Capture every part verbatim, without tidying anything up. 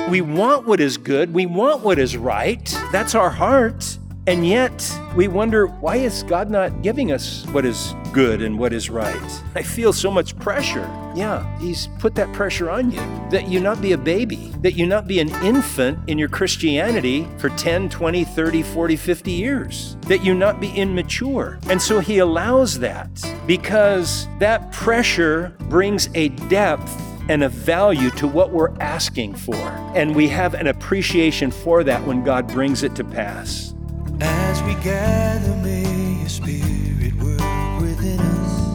we want what is good. We want what is right. That's our heart. And yet we wonder, why is God not giving us what is good and what is right? I feel so much pressure. Yeah, he's put that pressure on you, that you not be a baby, that you not be an infant in your Christianity for ten, twenty, thirty, forty, fifty years, that you not be immature. And so he allows that because that pressure brings a depth and a value to what we're asking for. And we have an appreciation for that when God brings it to pass. As we gather, may your spirit work within us.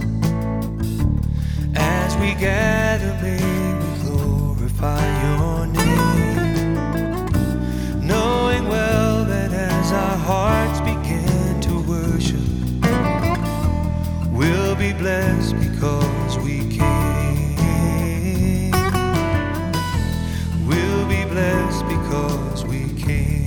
As we gather, may we glorify your name. Knowing well that as our hearts begin to worship, we'll be blessed because we came. We'll be blessed because we came.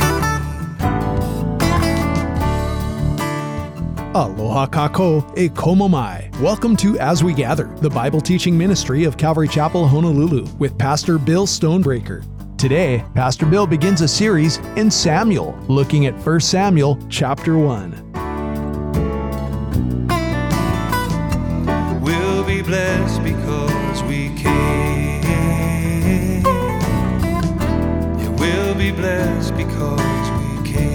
Aloha kako e komo mai. Welcome to As We Gather, the Bible teaching ministry of Calvary Chapel, Honolulu, with Pastor Bill Stonebreaker. Today, Pastor Bill begins a series in Samuel, looking at First Samuel chapter one. We'll be blessed because we came. Yeah, we'll be blessed because we came.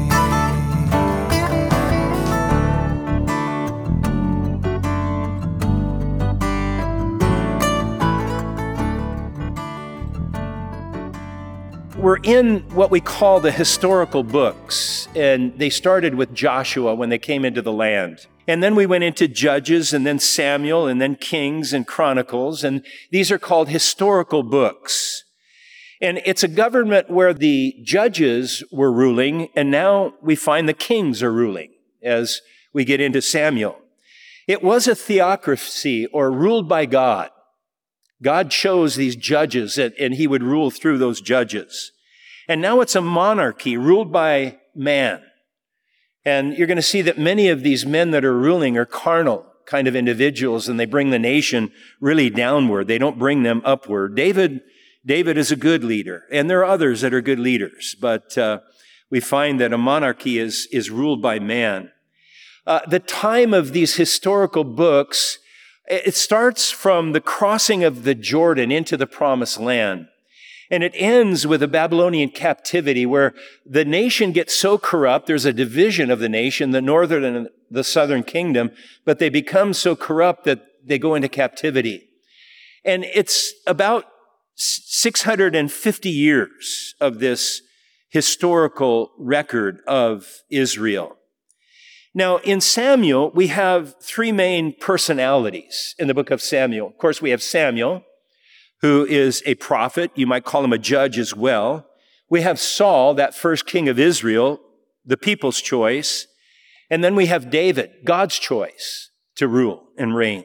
We're in what we call the historical books, and they started with Joshua when they came into the land. And then we went into Judges, and then Samuel, and then Kings and Chronicles, and these are called historical books. And it's a government where the judges were ruling, and now we find the kings are ruling as we get into Samuel. It was a theocracy, or ruled by God. God chose these judges, and, and he would rule through those judges. And now it's a monarchy ruled by man. And you're going to see that many of these men that are ruling are carnal kind of individuals, and they bring the nation really downward. They don't bring them upward. David, David is a good leader, and there are others that are good leaders, but uh, we find that a monarchy is, is ruled by man. Uh, the time of these historical books, it starts from the crossing of the Jordan into the promised land. And it ends with a Babylonian captivity where the nation gets so corrupt, there's a division of the nation, the northern and the southern kingdom, but they become so corrupt that they go into captivity. And it's about six hundred fifty years of this historical record of Israel. Now, in Samuel, we have three main personalities in the book of Samuel. Of course, we have Samuel, who is a prophet. You might call him a judge as well. We have Saul, that first king of Israel, the people's choice. And then we have David, God's choice to rule and reign.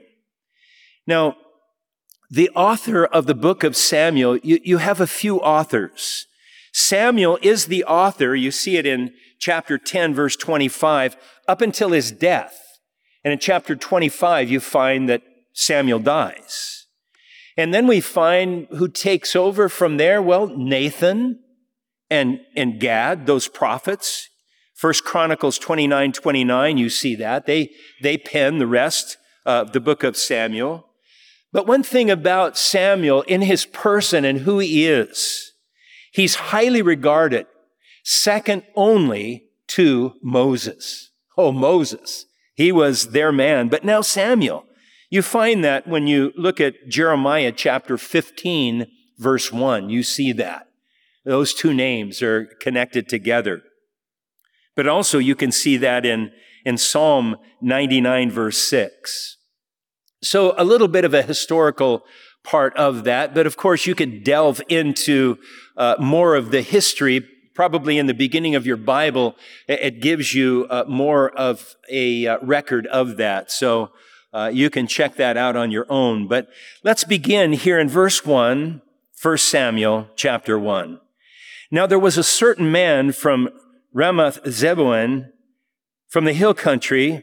Now, the author of the book of Samuel, you, you have a few authors. Samuel is the author. You see it in chapter ten, verse twenty-five, up until his death. And in chapter twenty-five, you find that Samuel dies. And then we find who takes over from there. Well, Nathan and, and Gad, those prophets. First Chronicles twenty-nine, twenty-nine, you see that. They, they pen the rest of the book of Samuel. But one thing about Samuel in his person and who he is, he's highly regarded, second only to Moses. Oh, Moses. He was their man. But now Samuel. You find that when you look at Jeremiah chapter fifteen, verse one, you see that. Those two names are connected together. But also you can see that in, in Psalm ninety-nine, verse six. So a little bit of a historical part of that. But of course, you could delve into uh, more of the history. Probably in the beginning of your Bible, it gives you uh, more of a uh, record of that. So uh, you can check that out on your own. But let's begin here in verse one, First Samuel chapter one. Now there was a certain man from Ramoth Zeboim, from the hill country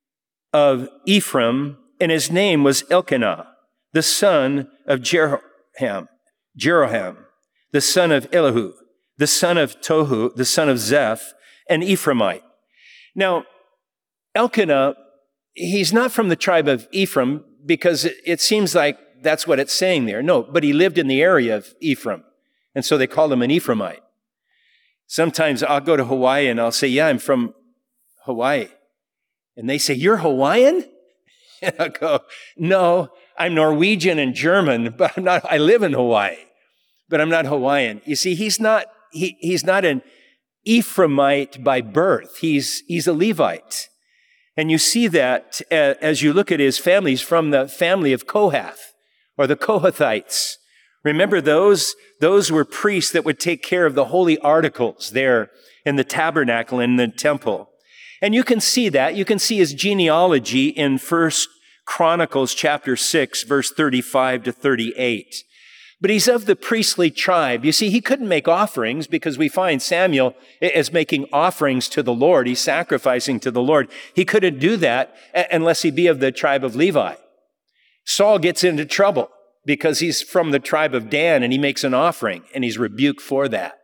of Ephraim, and his name was Elkanah, the son of Jeroham, Jeroham, the son of Elihu, the son of Tohu, the son of Zeph, an Ephraimite. Now, Elkanah, he's not from the tribe of Ephraim because it, it seems like that's what it's saying there. No, but he lived in the area of Ephraim, and so they called him an Ephraimite. Sometimes I'll go to Hawaii and I'll say, yeah, I'm from Hawaii. And they say, you're Hawaiian? And I'll go, no, I'm Norwegian and German, but I'm not, I live in Hawaii, but I'm not Hawaiian. You see, he's not, he, he's not an Ephraimite by birth. He's, he's a Levite. And you see that as you look at his family. He's from the family of Kohath, or the Kohathites. Remember those? Those were priests that would take care of the holy articles there in the tabernacle in the temple. And you can see that. You can see his genealogy in First Chronicles chapter six, verse thirty-five to thirty-eight. But he's of the priestly tribe. You see, he couldn't make offerings because we find Samuel as making offerings to the Lord. He's sacrificing to the Lord. He couldn't do that unless he be of the tribe of Levi. Saul gets into trouble because he's from the tribe of Dan and he makes an offering and he's rebuked for that.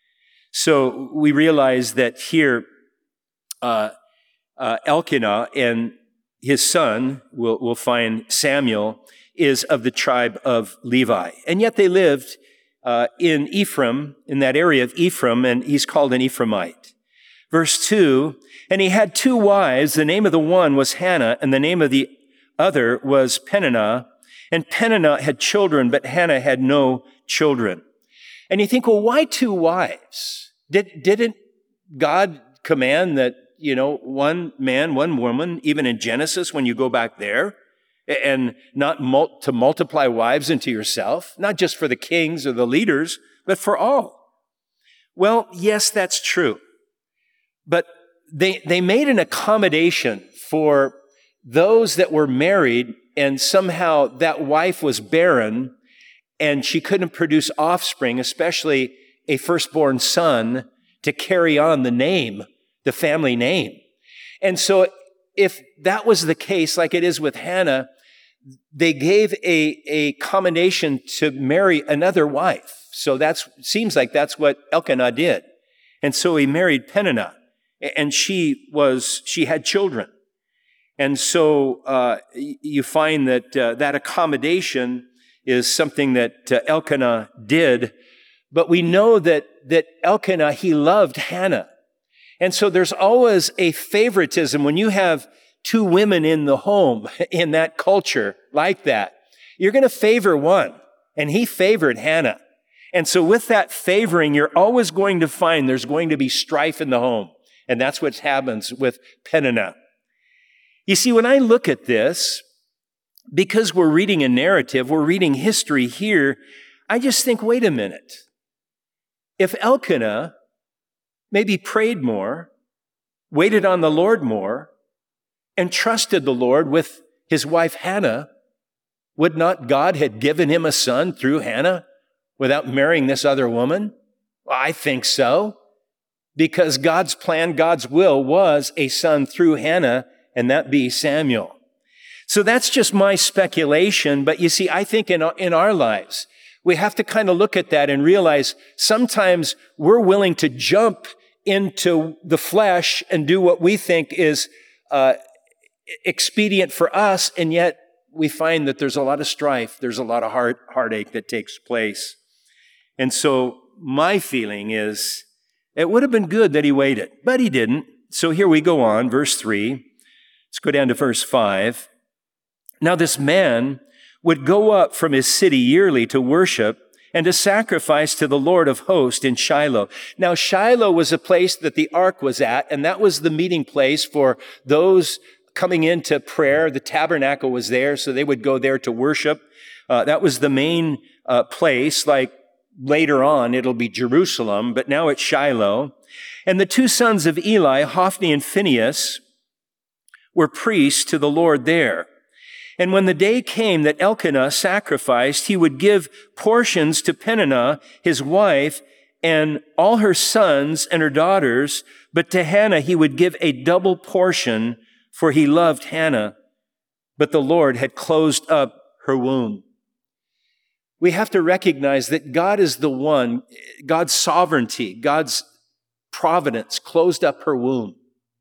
So we realize that here, uh, uh, Elkanah and his son, we'll, we'll find Samuel, is of the tribe of Levi. And yet they lived uh, in Ephraim, in that area of Ephraim, and he's called an Ephraimite. Verse two, and he had two wives. The name of the one was Hannah, and the name of the other was Peninnah. And Peninnah had children, but Hannah had no children. And you think, well, why two wives? Did, didn't God command that, you know, one man, one woman, even in Genesis, when you go back there, and not mul- to multiply wives into yourself, not just for the kings or the leaders, but for all? Well, yes, that's true. But they, they made an accommodation for those that were married and somehow that wife was barren and she couldn't produce offspring, especially a firstborn son, to carry on the name, the family name. And so if that was the case, like it is with Hannah, they gave a, a combination to marry another wife. So that's seems like that's what Elkanah did. And so he married Peninnah, and she was she had children. And so uh, you find that uh, that accommodation is something that uh, Elkanah did. But we know that that Elkanah, he loved Hannah. And so there's always a favoritism when you have two women in the home, in that culture like that. You're going to favor one, and he favored Hannah. And so with that favoring, you're always going to find there's going to be strife in the home. And that's what happens with Peninnah. You see, when I look at this, because we're reading a narrative, we're reading history here, I just think, wait a minute. If Elkanah maybe prayed more, waited on the Lord more, and trusted the Lord with his wife Hannah, would not God have given him a son through Hannah without marrying this other woman? Well, I think so, because God's plan, God's will was a son through Hannah, and that be Samuel. So that's just my speculation, but you see, I think in, in our lives, we have to kind of look at that and realize sometimes we're willing to jump into the flesh and do what we think is uh, expedient for us, and yet we find that there's a lot of strife, there's a lot of heart, heartache that takes place. And so my feeling is it would have been good that he waited, but he didn't. So here we go on, verse three. Let's go down to verse five. Now this man would go up from his city yearly to worship and to sacrifice to the Lord of hosts in Shiloh. Now Shiloh was a place that the ark was at, and that was the meeting place for those coming into prayer. The tabernacle was there, so they would go there to worship. Uh, that was the main uh, place. Like later on, it'll be Jerusalem, but now it's Shiloh. And the two sons of Eli, Hophni and Phinehas, were priests to the Lord there. And when the day came that Elkanah sacrificed, he would give portions to Peninnah, his wife, and all her sons and her daughters, but to Hannah he would give a double portion, for he loved Hannah, but the Lord had closed up her womb. we have to recognize that God is the one, God's sovereignty, God's providence closed up her womb.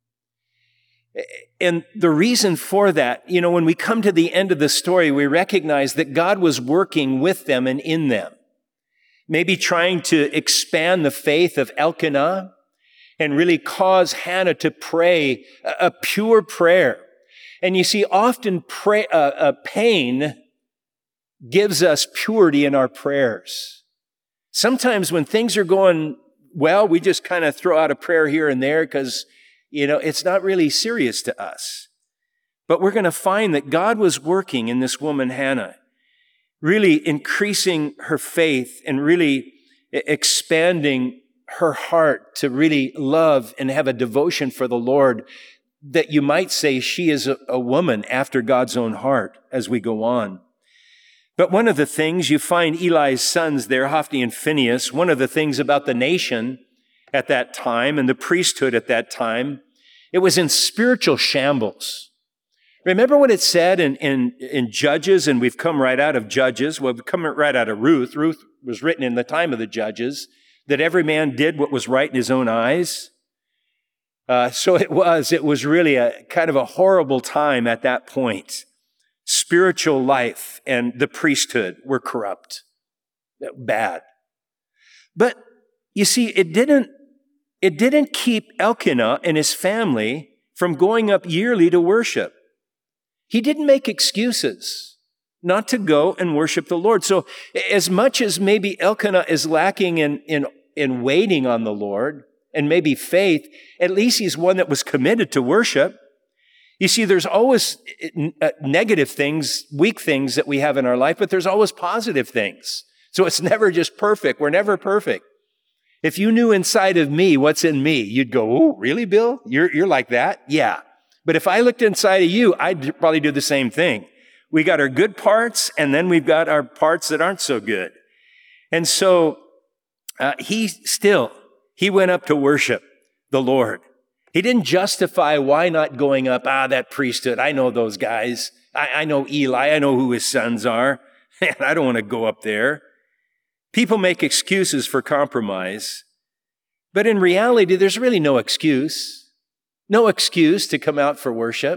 And the reason for that, you know, when we come to the end of the story, we recognize that God was working with them and in them. Maybe trying to expand the faith of Elkanah and really cause Hannah to pray a, a pure prayer. And you see, often pray, uh, uh, pain gives us purity in our prayers. Sometimes when things are going well, we just kind of throw out a prayer here and there because, you know, it's not really serious to us. But we're going to find that God was working in this woman, Hannah, really increasing her faith and really expanding her heart to really love and have a devotion for the Lord, that you might say she is a, a woman after God's own heart as we go on. But one of the things, you find Eli's sons there, Hophni and Phinehas, one of the things about the nation at that time and the priesthood at that time, it was in spiritual shambles. Remember what it said in, in, in Judges, and we've come right out of Judges, well, we've come right out of Ruth. Ruth was written in the time of the Judges, that every man did what was right in his own eyes. Uh, so it was, it was really a kind of a horrible time at that point. Spiritual life and the priesthood were corrupt. Bad. But you see, it didn't, it didn't keep Elkanah and his family from going up yearly to worship. He didn't make excuses not to go and worship the Lord. So as much as maybe Elkanah is lacking in, in, in waiting on the Lord and maybe faith, at least he's one that was committed to worship. You see, there's always negative things, weak things that we have in our life, but there's always positive things. So it's never just perfect. We're never perfect. If you knew inside of me what's in me, you'd go, oh, really, Bill? You're, you're like that? Yeah. But if I looked inside of you, I'd probably do the same thing. We got our good parts, and then we've got our parts that aren't so good. And so uh, he still, he went up to worship the Lord. He didn't justify why not going up. Ah, that priesthood. I know those guys. I, I know Eli. I know who his sons are. And I don't want to go up there. People make excuses for compromise. But in reality, there's really no excuse. No excuse to come out for worship.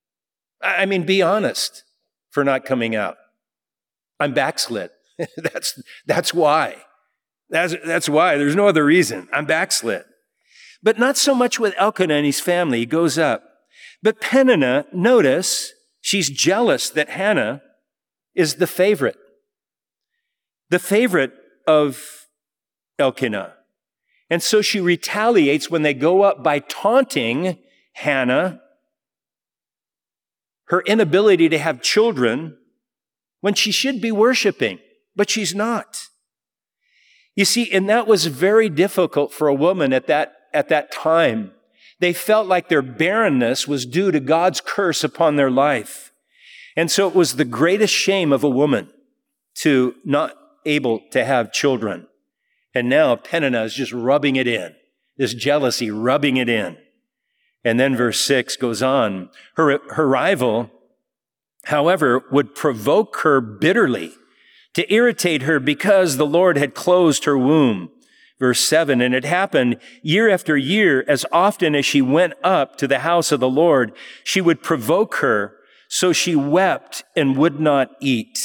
I mean, be honest for not coming out. I'm backslid. that's, that's why. That's, that's why. There's no other reason. I'm backslid. But not so much with Elkanah and his family. He goes up. But Peninnah, notice, she's jealous that Hannah is the favorite. The favorite of Elkanah. And so she retaliates when they go up by taunting Hannah, her inability to have children when she should be worshiping, but she's not. You see, and that was very difficult for a woman at that At that time. They felt like their barrenness was due to God's curse upon their life. And so it was the greatest shame of a woman to not able to have children. And now Peninnah is just rubbing it in, this jealousy rubbing it in. And then verse six goes on. Her, her rival, however, would provoke her bitterly to irritate her because the Lord had closed her womb. Verse seven, and it happened year after year, as often as she went up to the house of the Lord, she would provoke her, so she wept and would not eat.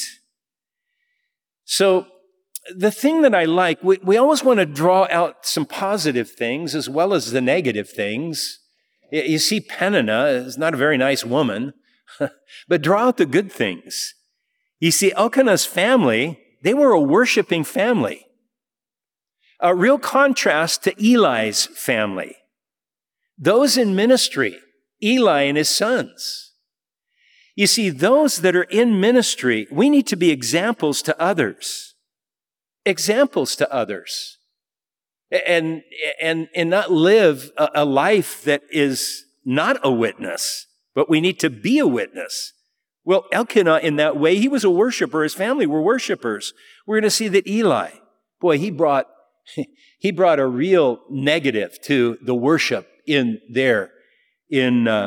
So the thing that I like, we, we always want to draw out some positive things as well as the negative things. You see, Peninnah is not a very nice woman, but draw out the good things. You see, Elkanah's family, they were a worshiping family. A real contrast to Eli's family. Those in ministry, Eli and his sons. You see, those that are in ministry, we need to be examples to others. Examples to others. And, and, and not live a, a life that is not a witness, but we need to be a witness. Well, Elkanah, in that way, he was a worshiper. His family were worshipers. We're going to see that Eli, boy, he brought He brought a real negative to the worship in there, in uh,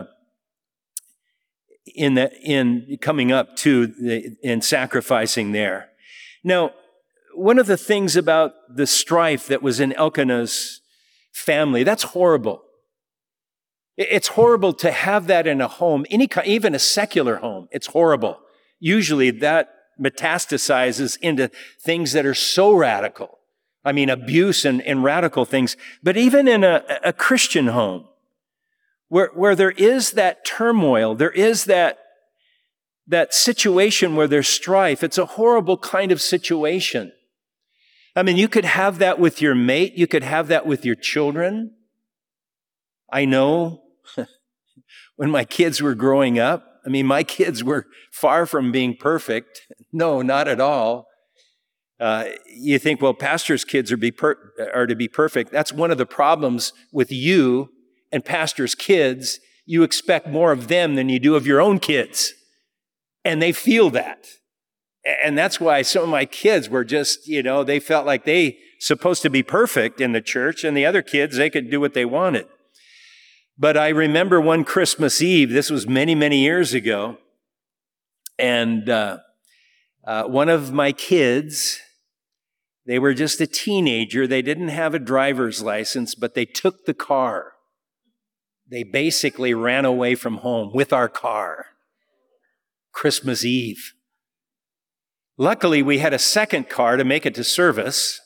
in the, in coming up to the, in sacrificing there. Now, one of the things about the strife that was in Elkanah's family, that's horrible. It's horrible to have that in a home, any kind, even a secular home. It's horrible. Usually that metastasizes into things that are so radical. I mean, abuse and, and radical things. But even in a, a Christian home, where, where there is that turmoil, there is that, that situation where there's strife, it's a horrible kind of situation. I mean, you could have that with your mate. You could have that with your children. I know when my kids were growing up, I mean, my kids were far from being perfect. No, not at all. Uh, you think, well, pastors' kids are, be per- are to be perfect. That's one of the problems with you and pastors' kids. You expect more of them than you do of your own kids. And they feel that. And that's why some of my kids were just, you know, they felt like they supposed to be perfect in the church, and the other kids, they could do what they wanted. But I remember one Christmas Eve, this was many, many years ago, and uh, uh, one of my kids, they were just a teenager. They didn't have a driver's license, but they took the car. They basically ran away from home with our car. Christmas Eve. Luckily, we had a second car to make it to service.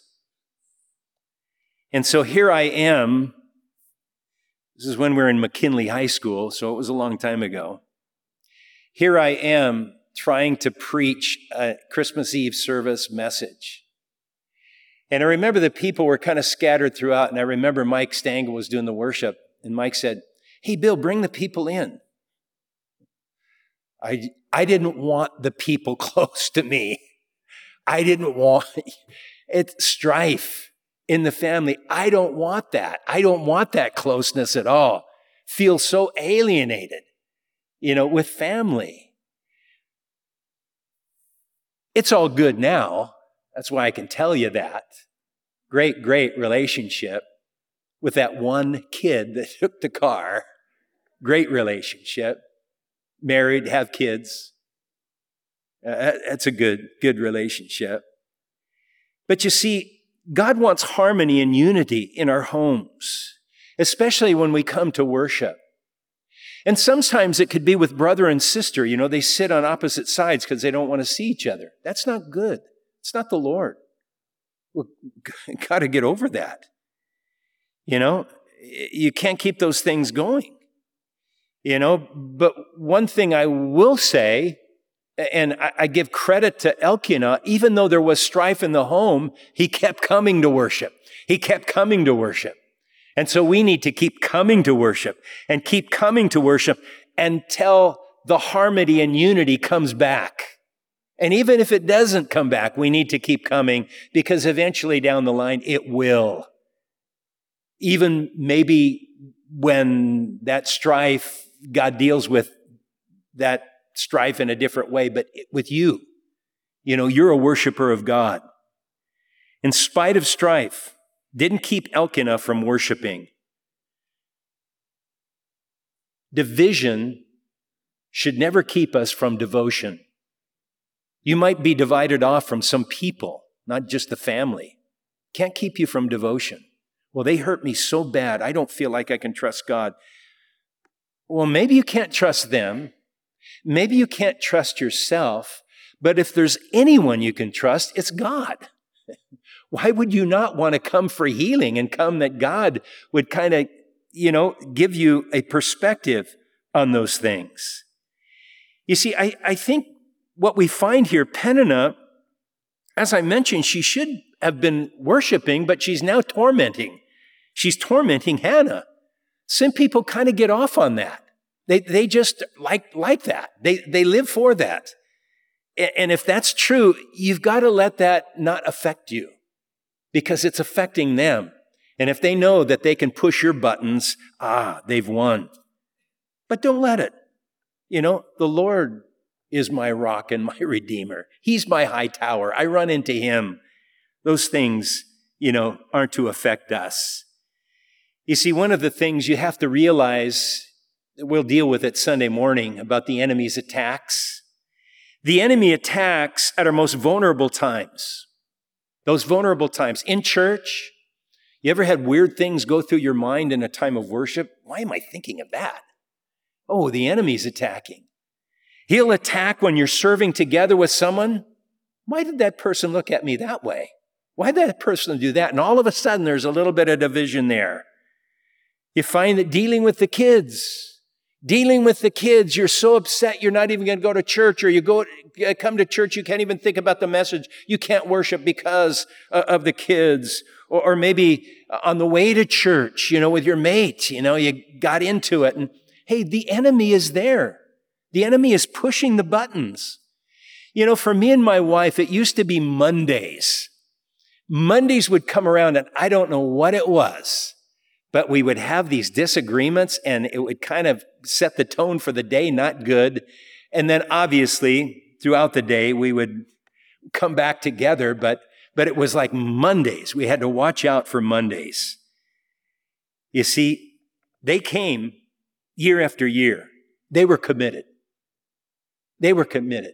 And so here I am. This is when we were in McKinley High School, so it was a long time ago. Here I am trying to preach a Christmas Eve service message. And I remember the people were kind of scattered throughout, and I remember Mike Stangl was doing the worship, and Mike said, "Hey, Bill, bring the people in." I, I didn't want the people close to me. I didn't want it, strife in the family. I don't want that. I don't want that closeness at all. Feel so alienated, you know, with family. It's all good now. That's why I can tell you that. Great, great relationship with that one kid that took the car. Great relationship. Married, have kids. Uh, that's a good, good relationship. But you see, God wants harmony and unity in our homes, especially when we come to worship. And sometimes it could be with brother and sister. You know, they sit on opposite sides because they don't want to see each other. That's not good. It's not the Lord. We've got to get over that. You know, you can't keep those things going. You know, but one thing I will say, and I, I give credit to Elkanah, even though there was strife in the home, he kept coming to worship. He kept coming to worship. And so we need to keep coming to worship and keep coming to worship until the harmony and unity comes back. And even if it doesn't come back, we need to keep coming because eventually down the line, it will. Even maybe when that strife, God deals with that strife in a different way, but with you, you know, you're a worshiper of God. In spite of strife, didn't keep Elkanah from worshiping. Division should never keep us from devotion. You might be divided off from some people, not just the family. Can't keep you from devotion. Well, they hurt me so bad, I don't feel like I can trust God. Well, maybe you can't trust them. Maybe you can't trust yourself. But if there's anyone you can trust, it's God. Why would you not want to come for healing and come that God would kind of, you know, give you a perspective on those things? You see, I, I think what we find here, Peninnah, as I mentioned, she should have been worshiping, but she's now tormenting. She's tormenting Hannah. Some people kind of get off on that. They they just like, like that. They, they live for that. And if that's true, you've got to let that not affect you because it's affecting them. And if they know that they can push your buttons, ah, they've won. But don't let it. You know, the Lord is my rock and my redeemer. He's my high tower. I run into him. Those things, you know, aren't to affect us. You see, one of the things you have to realize, we'll deal with it Sunday morning about the enemy's attacks. The enemy attacks at our most vulnerable times. Those vulnerable times in church. You ever had weird things go through your mind in a time of worship? Why am I thinking of that? Oh, the enemy's attacking. He'll attack when you're serving together with someone. Why did that person look at me that way? Why did that person do that? And all of a sudden, there's a little bit of division there. You find that dealing with the kids, dealing with the kids, you're so upset you're not even going to go to church, or you go come to church, you can't even think about the message. You can't worship because of the kids. Or, or maybe on the way to church, you know, with your mate, you know, you got into it. And hey, the enemy is there. The enemy is pushing the buttons. You know, for me and my wife, it used to be Mondays. Mondays would come around and I don't know what it was, but we would have these disagreements and it would kind of set the tone for the day, not good. And then obviously throughout the day, we would come back together, but, but it was like Mondays. We had to watch out for Mondays. You see, they came year after year. They were committed. They were committed.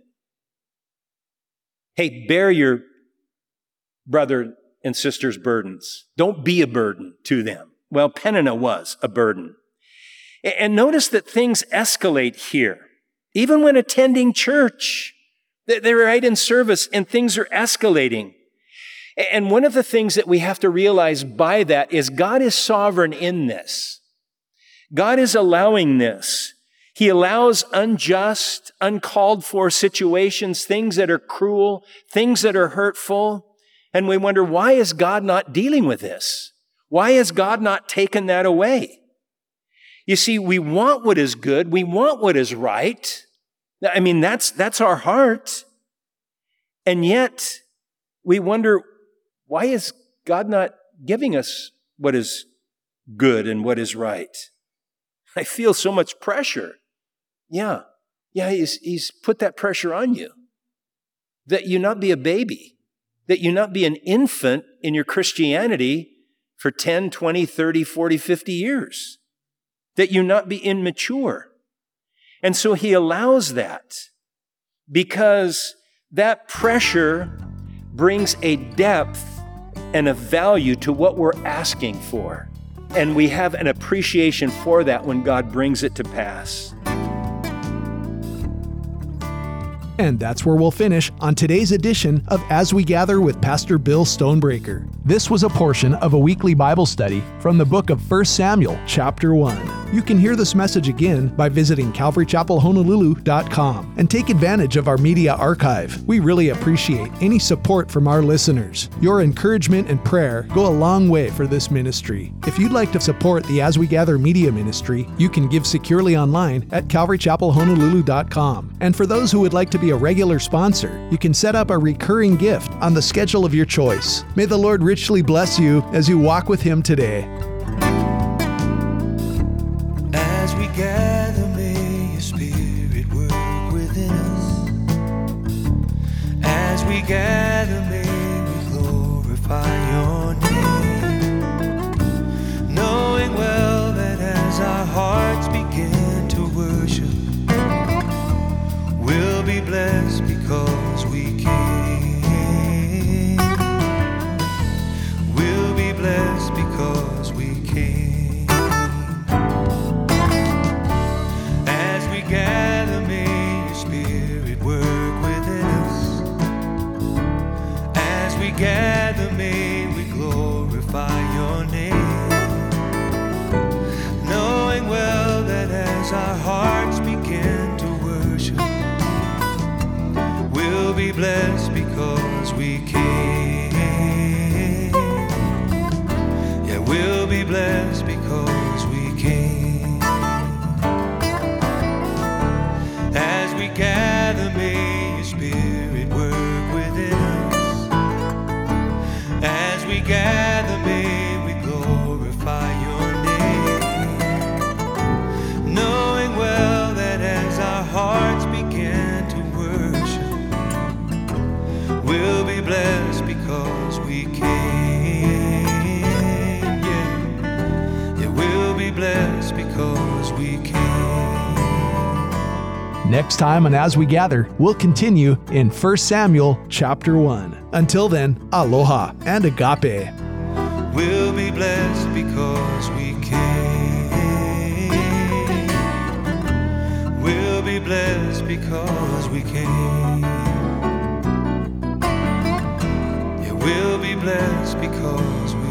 Hey, bear your brother and sister's burdens. Don't be a burden to them. Well, Peninnah was a burden. And notice that things escalate here. Even when attending church, they're right in service and things are escalating. And one of the things that we have to realize by that is God is sovereign in this. God is allowing this. He allows unjust, uncalled for situations, things that are cruel, things that are hurtful. And we wonder, why is God not dealing with this? Why has God not taken that away? You see, we want what is good. We want what is right. I mean, that's, that's our heart. And yet we wonder, why is God not giving us what is good and what is right? I feel so much pressure. Yeah, yeah, he's, he's put that pressure on you. That you not be a baby. That you not be an infant in your Christianity for ten, twenty, thirty, forty, fifty years. That you not be immature. And so he allows that because that pressure brings a depth and a value to what we're asking for. And we have an appreciation for that when God brings it to pass. And that's where we'll finish on today's edition of As We Gather with Pastor Bill Stonebreaker. This was a portion of a weekly Bible study from the book of First Samuel, chapter one. You can hear this message again by visiting calvary chapel honolulu dot com and take advantage of our media archive. We really appreciate any support from our listeners. Your encouragement and prayer go a long way for this ministry. If you'd like to support the As We Gather media ministry, you can give securely online at calvary chapel honolulu dot com. And for those who would like to be a regular sponsor, you can set up a recurring gift on the schedule of your choice. May the Lord richly bless you as you walk with Him today. As we gather, may your Spirit work within us. As we gather, may we glorify your name, knowing well that as our hearts begin to worship, we'll be blessed because we came. We'll be blessed because we came. As we gather, may your Spirit work within us. As we gather, may we glorify your name, knowing well that as our hearts begin to worship, we'll be blessed because we came. Yeah, we'll be blessed because we came. As we gather, may your Spirit work within us. As we gather, may we glorify your name, knowing well that as our hearts begin to we'll be blessed because we came. Yeah, yeah, we'll be blessed because we came. Next time on As We Gather, we'll continue in First Samuel chapter one. Until then, aloha and agape. We'll be blessed because we came. We'll be blessed because we came. Yeah, we'll be blessed because we